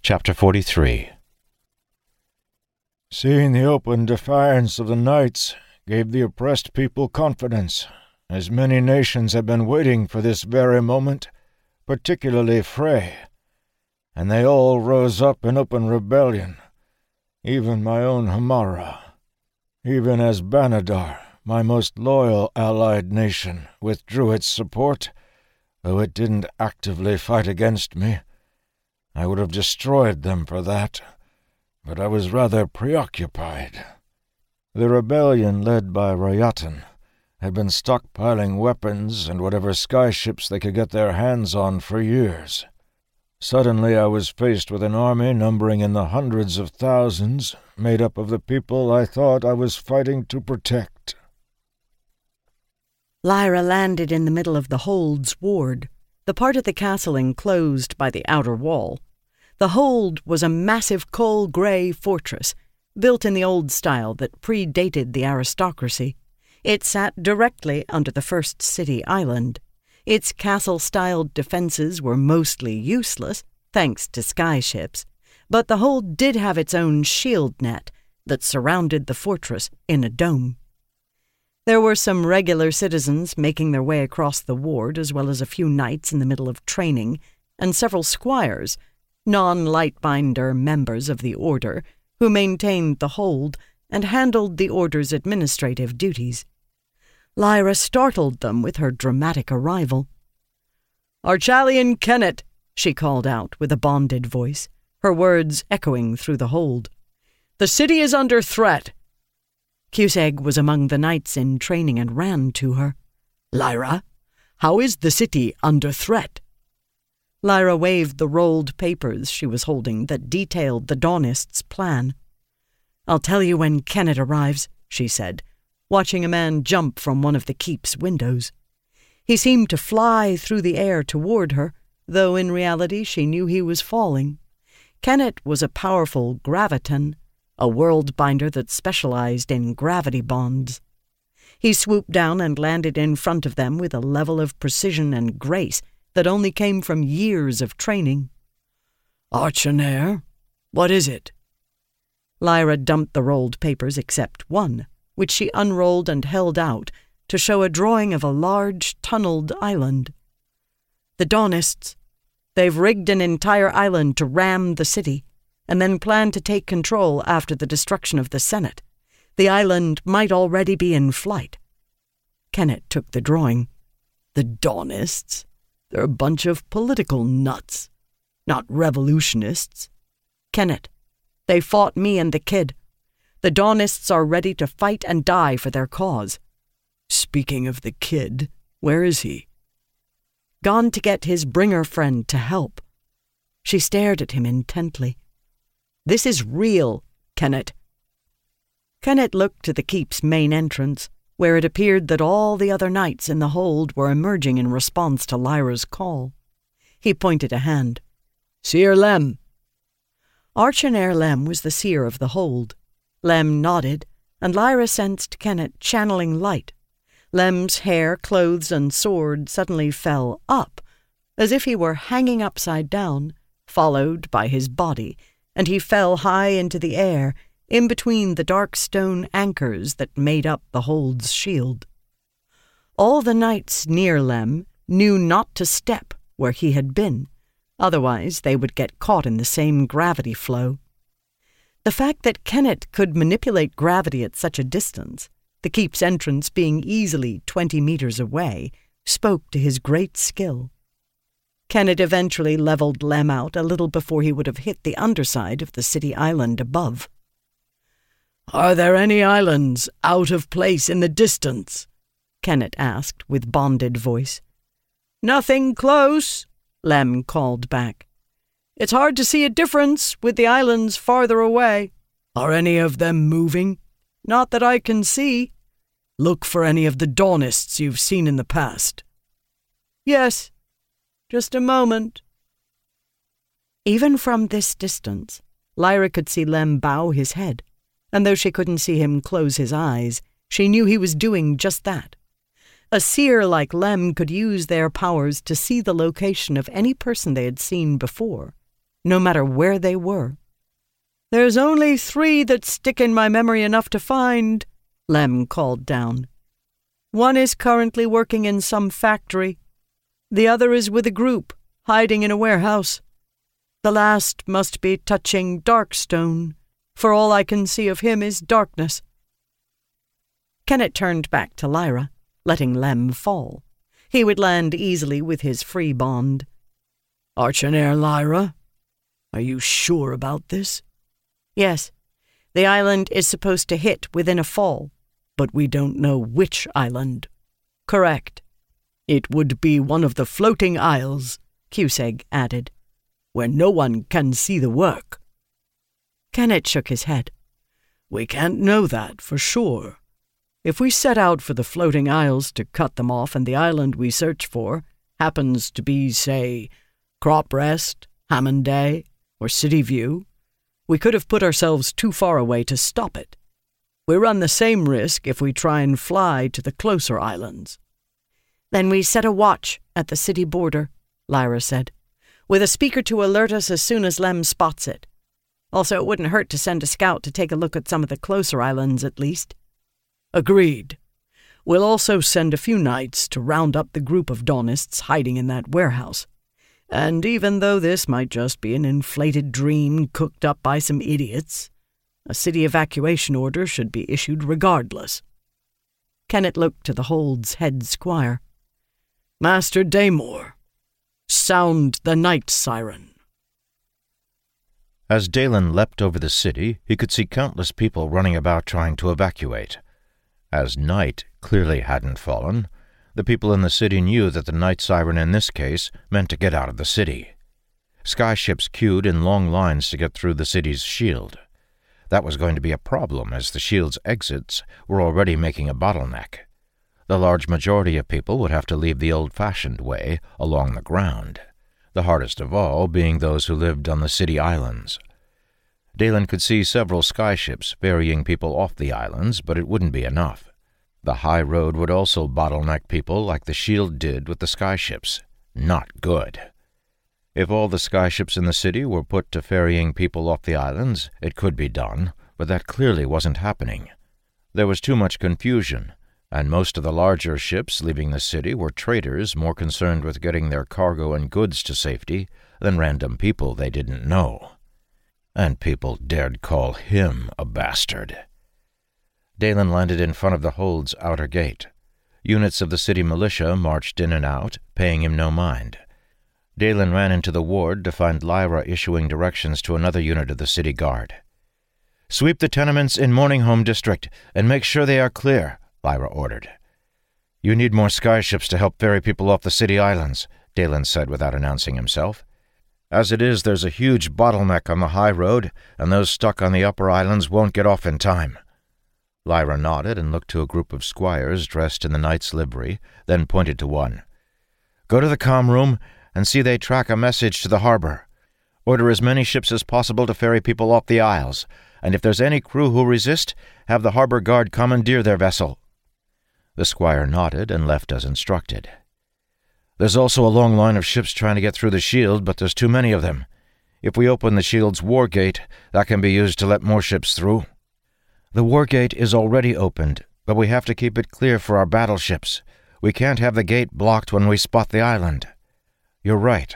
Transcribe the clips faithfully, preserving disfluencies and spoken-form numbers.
Chapter forty-three. Seeing the open defiance of the knights gave the oppressed people confidence, as many nations have been waiting for this very moment, particularly Frey, and they all rose up in open rebellion, even my own Hamara, even as Banadar, my most loyal allied nation, withdrew its support, though it didn't actively fight against me. I would have destroyed them for that, but I was rather preoccupied. The rebellion led by Royatan had been stockpiling weapons and whatever skyships they could get their hands on for years. Suddenly I was faced with an army numbering in the hundreds of thousands, made up of the people I thought I was fighting to protect. Lyra landed in the middle of the Hold's ward, the part of the castle enclosed by the outer wall. The Hold was a massive coal-grey fortress, built in the old style that predated the aristocracy. It sat directly under the first city island. Its castle-styled defenses were mostly useless, thanks to skyships, but the Hold did have its own shield net that surrounded the fortress in a dome. There were some regular citizens making their way across the ward, as well as a few knights in the middle of training, and several squires, non-Lightbinder members of the Order, who maintained the Hold and handled the Order's administrative duties. Lyra startled them with her dramatic arrival. "Archalian Kennet," she called out with a bonded voice, her words echoing through the Hold. "The city is under threat." Cusaeg was among the knights in training and ran to her. "Lyra, how is the city under threat?" Lyra waved the rolled papers she was holding that detailed the Daunists' plan. "I'll tell you when Kennet arrives," she said, watching a man jump from one of the keep's windows. He seemed to fly through the air toward her, though in reality she knew he was falling. Kennet was a powerful graviton, a world binder that specialized in gravity bonds. He swooped down and landed in front of them with a level of precision and grace that only came from years of training. "Archanair, what is it?" Lyra dumped the rolled papers except one, which she unrolled and held out to show a drawing of a large, tunneled island. "The Daunists. They've rigged an entire island to ram the city, and then plan to take control after the destruction of the Senate. The island might already be in flight." Kennet took the drawing. "The Daunists? They're a bunch of political nuts, not revolutionists. Kennet, they fought me and the kid. The Daunists are ready to fight and die for their cause." "Speaking of the kid, where is he?" "Gone to get his bringer friend to help." She stared at him intently. "This is real, Kennet." Kennet looked to the keep's main entrance, where it appeared that all the other knights in the Hold were emerging in response to Lyra's call. He pointed a hand. "Seer Lem." Archanair Lem was the seer of the Hold. Lem nodded, and Lyra sensed Kennet channeling light. Lem's hair, clothes, and sword suddenly fell up, as if he were hanging upside down, followed by his body, and he fell high into the air, in between the dark stone anchors that made up the Hold's shield. All the knights near Lem knew not to step where he had been, otherwise they would get caught in the same gravity flow. The fact that Kennet could manipulate gravity at such a distance, the keep's entrance being easily twenty meters away, spoke to his great skill. Kennet eventually leveled Lem out a little before he would have hit the underside of the city island above. "Are there any islands out of place in the distance?" Kennet asked with bonded voice. "Nothing close," Lem called back. "It's hard to see a difference with the islands farther away." "Are any of them moving?" "Not that I can see." "Look for any of the Daunists you've seen in the past." "Yes. Just a moment." Even from this distance, Lyra could see Lem bow his head, and though she couldn't see him close his eyes, she knew he was doing just that. A seer like Lem could use their powers to see the location of any person they had seen before. no matter where they were. "There's only three that stick in my memory enough to find," Lem called down. "One is currently working in some factory. The other is with a group, hiding in a warehouse. The last must be touching Darkstone, for all I can see of him is darkness." Kennet turned back to Lyra, letting Lem fall. He would land easily with his free bond. "Archinair Lyra, are you sure about this?" "Yes. The island is supposed to hit within a fall, but we don't know which island." "Correct." "It would be one of the floating isles," Cusack added, "where no one can see the work." Kennet shook his head. "We can't know that for sure. If we set out for the floating isles to cut them off and the island we search for happens to be, say, Crop Rest, Hammond or City View, we could have put ourselves too far away to stop it. We run the same risk if we try and fly to the closer islands." "Then we set a watch at the city border," Lyra said, "with a speaker to alert us as soon as Lem spots it. Also, it wouldn't hurt to send a scout to take a look at some of the closer islands at least." "Agreed. We'll also send a few knights to round up the group of Daunists hiding in that warehouse. And even though this might just be an inflated dream cooked up by some idiots, a city evacuation order should be issued regardless." Kennet looked to the Hold's head squire. "Master Daymore, sound the night siren." As Dalen leapt over the city, he could see countless people running about trying to evacuate. As night clearly hadn't fallen, the people in the city knew that the night siren in this case meant to get out of the city. Skyships queued in long lines to get through the city's shield. That was going to be a problem, as the shield's exits were already making a bottleneck. The large majority of people would have to leave the old-fashioned way, along the ground, the hardest of all being those who lived on the city islands. Dalen could see several skyships ferrying people off the islands, but it wouldn't be enough. The high road would also bottleneck people like the shield did with the skyships. Not good. If all the skyships in the city were put to ferrying people off the islands, it could be done, but that clearly wasn't happening. There was too much confusion, and most of the larger ships leaving the city were traders more concerned with getting their cargo and goods to safety than random people they didn't know. And people dared call him a bastard. Dalen landed in front of the Hold's outer gate. Units of the city militia marched in and out, paying him no mind. Dalen ran into the ward to find Lyra issuing directions to another unit of the city guard. "Sweep the tenements in Morninghome District and make sure they are clear," Lyra ordered. "You need more skyships to help ferry people off the city islands," Dalen said without announcing himself. "As it is, there's a huge bottleneck on the high road, and those stuck on the upper islands won't get off in time." Lyra nodded and looked to a group of squires dressed in the knight's livery, then pointed to one. "Go to the comm room and see they track a message to the harbor. Order as many ships as possible to ferry people off the isles, and if there's any crew who resist, have the harbor guard commandeer their vessel." The squire nodded and left as instructed. "There's also a long line of ships trying to get through the shield, but there's too many of them. If we open the shield's war gate, that can be used to let more ships through." "The war gate is already opened, but we have to keep it clear for our battleships. We can't have the gate blocked when we spot the island." "You're right.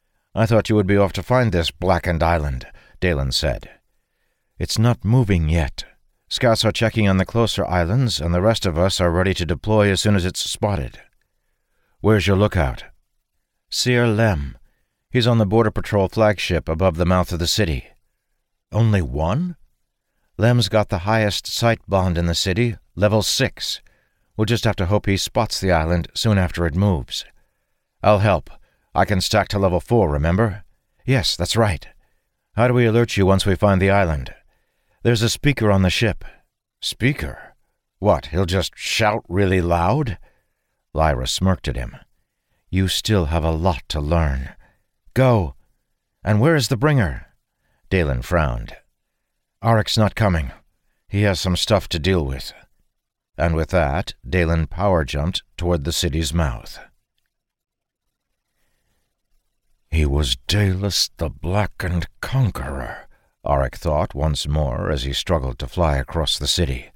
I thought you would be off to find this blackened island," Dalen said. "It's not moving yet. Scouts are checking on the closer islands, and the rest of us are ready to deploy as soon as it's spotted." "Where's your lookout?" "Seer Lem. He's on the Border Patrol flagship above the mouth of the city." "Only one?" "Lem's got the highest sight bond in the city, level six. We'll just have to hope he spots the island soon after it moves." "I'll help. I can stack to level four, remember?" "Yes, that's right." "How do we alert you once we find the island?" "There's a speaker on the ship." "Speaker? What, he'll just shout really loud?" Lyra smirked at him. "You still have a lot to learn. Go. And where is the bringer?" Dalen frowned. "Arik's not coming. He has some stuff to deal with." And with that, Dalen power-jumped toward the city's mouth. He was Dalis the Blackened Conqueror, Auric thought once more as he struggled to fly across the city.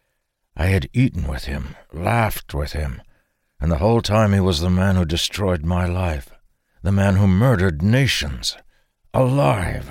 I had eaten with him, laughed with him, and the whole time he was the man who destroyed my life, the man who murdered nations. Alive!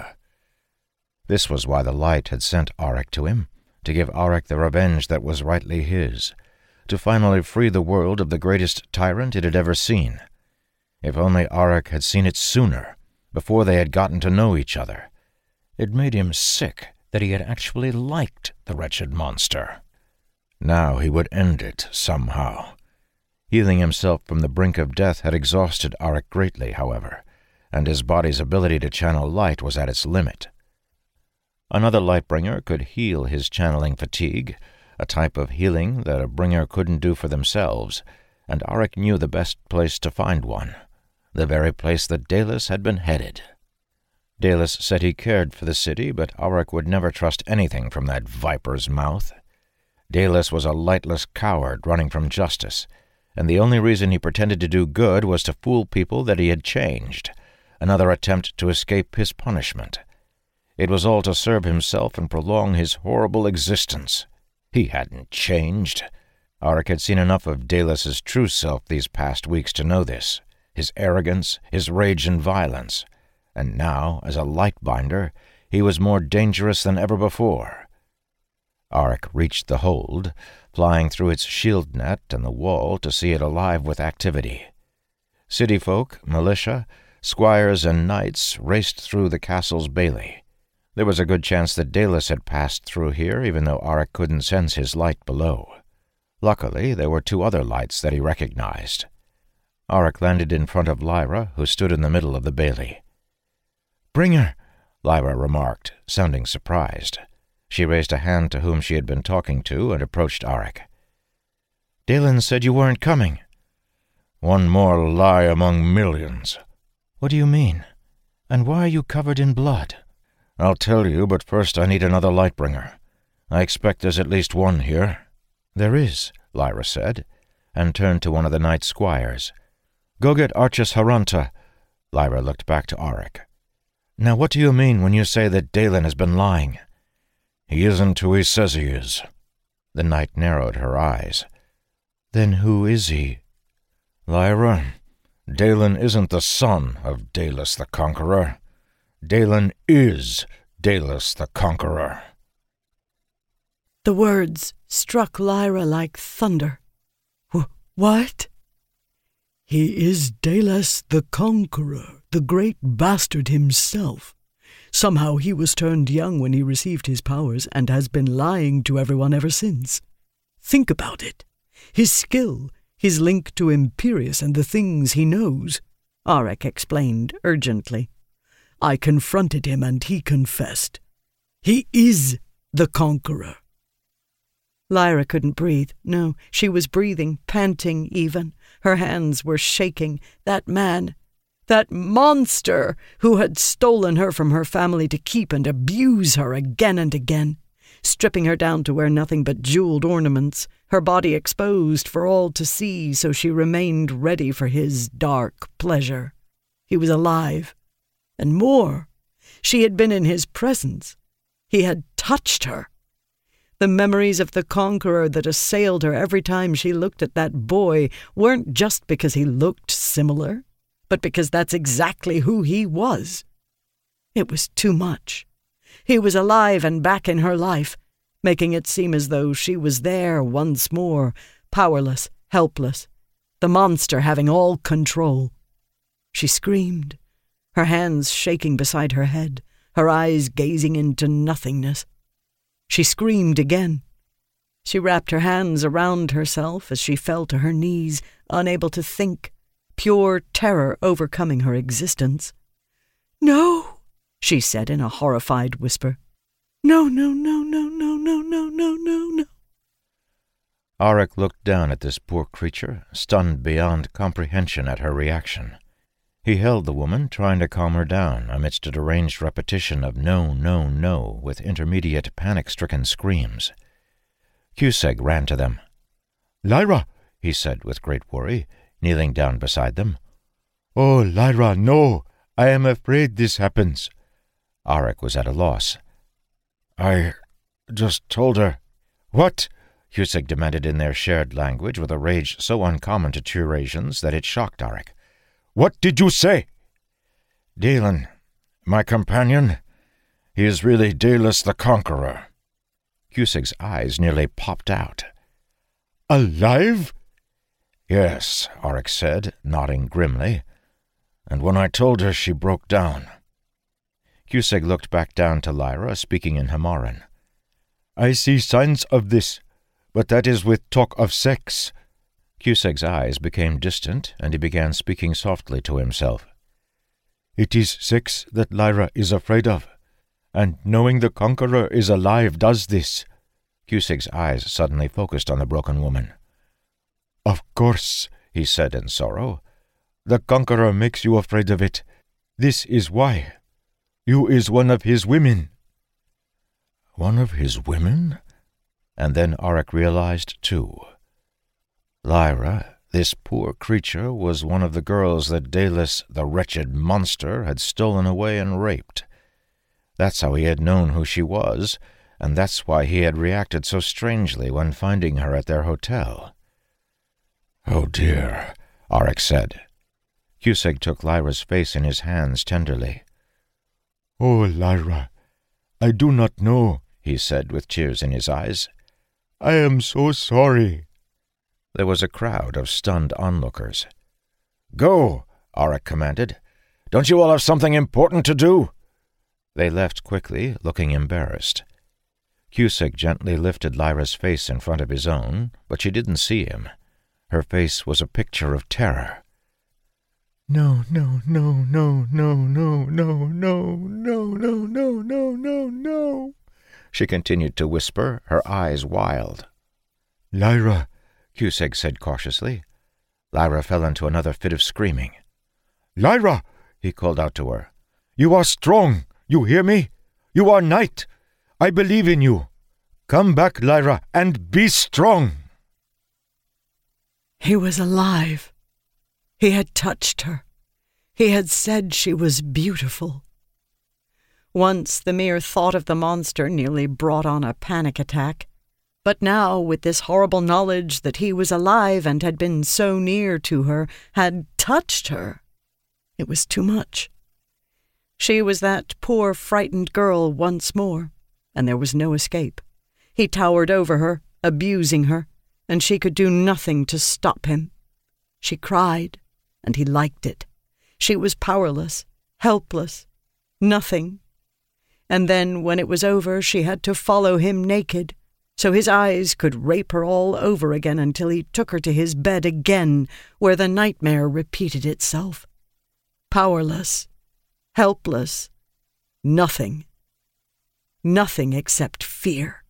This was why the light had sent Auric to him, to give Auric the revenge that was rightly his, to finally free the world of the greatest tyrant it had ever seen. If only Auric had seen it sooner, before they had gotten to know each other. It made him sick that he had actually liked the wretched monster. Now he would end it somehow. Healing himself from the brink of death had exhausted Auric greatly, however, and his body's ability to channel light was at its limit. Another Lightbringer could heal his channeling fatigue, a type of healing that a bringer couldn't do for themselves, and Auric knew the best place to find one, the very place that Dalis had been headed. Dalis said he cared for the city, but Auric would never trust anything from that viper's mouth. Dalis was a lightless coward running from justice, and the only reason he pretended to do good was to fool people that he had changed, another attempt to escape his punishment. It was all to serve himself and prolong his horrible existence. He hadn't changed. Auric had seen enough of Dalis's true self these past weeks to know this, his arrogance, his rage and violence, and now, as a Lightbinder, he was more dangerous than ever before. Auric reached the hold, flying through its shield net and the wall to see it alive with activity. City folk, militia, squires, and knights raced through the castle's bailey. There was a good chance that Dalis had passed through here, even though Auric couldn't sense his light below. Luckily, there were two other lights that he recognized. Auric landed in front of Lyra, who stood in the middle of the bailey. "Bringer," Lyra remarked, sounding surprised. She raised a hand to whom she had been talking to and approached Auric. "Dalen said you weren't coming." "One more lie among millions." "What do you mean? And why are you covered in blood?" "I'll tell you, but first I need another Lightbringer. I expect there's at least one here." "There is," Lyra said, and turned to one of the knight squires. "Go get Archus Haranta." Lyra looked back to Auric. "Now what do you mean when you say that Dalen has been lying?" "He isn't who he says he is." The knight narrowed her eyes. "Then who is he?" "Lyra, Dalen isn't the son of Dalis the Conqueror. Dalen is Dalis the Conqueror." The words struck Lyra like thunder. Wh- what? "He is Dalis the Conqueror, the great bastard himself. Somehow he was turned young when he received his powers and has been lying to everyone ever since. Think about it. His skill, his link to Imperius and the things he knows," Auric explained urgently. "I confronted him and he confessed. He is the Conqueror." Lyra couldn't breathe. No, she was breathing, panting even. Her hands were shaking. That man, that monster who had stolen her from her family to keep and abuse her again and again, stripping her down to wear nothing but jeweled ornaments, her body exposed for all to see, so she remained ready for his dark pleasure. He was alive. And more, she had been in his presence. He had touched her. The memories of the Conqueror that assailed her every time she looked at that boy weren't just because he looked similar, but because that's exactly who he was. It was too much. He was alive and back in her life, making it seem as though she was there once more, powerless, helpless, the monster having all control. She screamed, her hands shaking beside her head, her eyes gazing into nothingness. She screamed again. She wrapped her hands around herself as she fell to her knees, unable to think, pure terror overcoming her existence. "No," she said in a horrified whisper. "No, no, no, no, no, no, no, no, no, no." Auric looked down at this poor creature, stunned beyond comprehension at her reaction. He held the woman, trying to calm her down amidst a deranged repetition of no, no, no, with intermediate panic-stricken screams. Cusack ran to them. "Lyra," he said with great worry, kneeling down beside them. "Oh, Lyra, no! I am afraid this happens." Auric was at a loss. "I just told her—" "What?" Cusack demanded in their shared language with a rage so uncommon to Turasians that it shocked Auric. "What did you say?" "Dalen, my companion, he is really Daedalus the Conqueror." Cusack's eyes nearly popped out. "Alive?" "Yes," Auric said, nodding grimly. "And when I told her, she broke down." Cusack looked back down to Lyra, speaking in Hamoran. "I see signs of this, but that is with talk of sex." Cusack's eyes became distant, and he began speaking softly to himself. "It is sex that Lyra is afraid of, and knowing the Conqueror is alive does this." Cusack's eyes suddenly focused on the broken woman. "Of course," he said in sorrow. "The Conqueror makes you afraid of it. This is why. You is one of his women." One of his women? And then Auric realized, too. Lyra, this poor creature, was one of the girls that Daedalus, the wretched monster, had stolen away and raped. That's how he had known who she was, and that's why he had reacted so strangely when finding her at their hotel. "Oh, dear," Auric said. Cusack took Lyra's face in his hands tenderly. "Oh, Lyra, I do not know," he said with tears in his eyes. "I am so sorry." There was a crowd of stunned onlookers. "Go," Auric commanded. "Don't you all have something important to do?" They left quickly, looking embarrassed. Cusack gently lifted Lyra's face in front of his own, but she didn't see him. Her face was a picture of terror. "No, no, no, no, no, no, no, no, no, no, no, no, no, no," she continued to whisper, her eyes wild. "Lyra," Cusack said cautiously. Lyra fell into another fit of screaming. "Lyra," he called out to her. "You are strong, you hear me? You are knight. I believe in you. Come back, Lyra, and be strong." He was alive. He had touched her. He had said she was beautiful. Once the mere thought of the monster nearly brought on a panic attack. But now, with this horrible knowledge that he was alive and had been so near to her, had touched her, it was too much. She was that poor, frightened girl once more, and there was no escape. He towered over her, abusing her, and she could do nothing to stop him. She cried, and he liked it. She was powerless, helpless, nothing. And then, when it was over, she had to follow him naked, so his eyes could rape her all over again until he took her to his bed again, where the nightmare repeated itself. Powerless, helpless, nothing. Nothing except fear.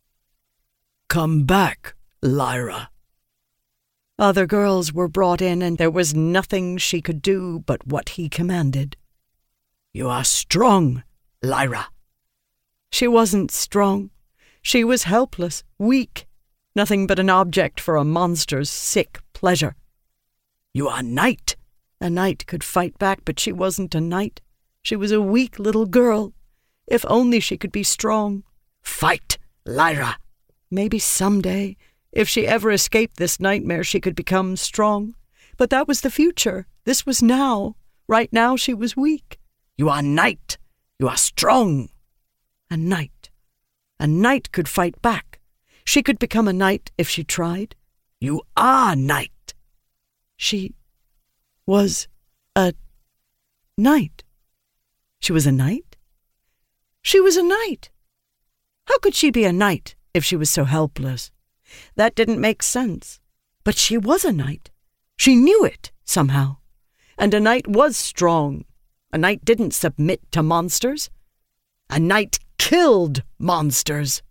"Come back, Lyra." Other girls were brought in, and there was nothing she could do but what he commanded. "You are strong, Lyra." She wasn't strong. She was helpless, weak, nothing but an object for a monster's sick pleasure. "You are knight." A knight could fight back, but she wasn't a knight. She was a weak little girl. If only she could be strong. "Fight, Lyra." Maybe someday, if she ever escaped this nightmare, she could become strong. But that was the future. This was now. Right now she was weak. "You are knight. You are strong." A knight. A knight could fight back. She could become a knight if she tried. "You are knight." She was a knight. She was a knight? She was a knight. How could she be a knight if she was so helpless? That didn't make sense. But she was a knight. She knew it, somehow. And a knight was strong. A knight didn't submit to monsters. A knight killed monsters.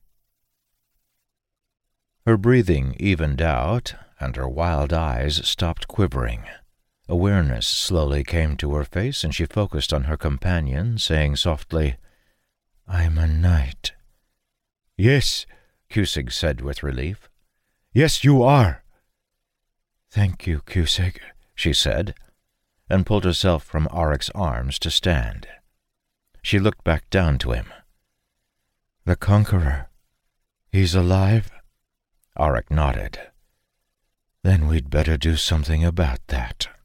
Her breathing evened out, and her wild eyes stopped quivering. Awareness slowly came to her face, and she focused on her companion, saying softly, "I'm a knight." "Yes," Cusack said with relief. "Yes, you are." "Thank you, Cusack," she said. and pulled herself from Aric's arms to stand. She looked back down to him. "The Conqueror, he's alive?" Aric nodded. "Then we'd better do something about that."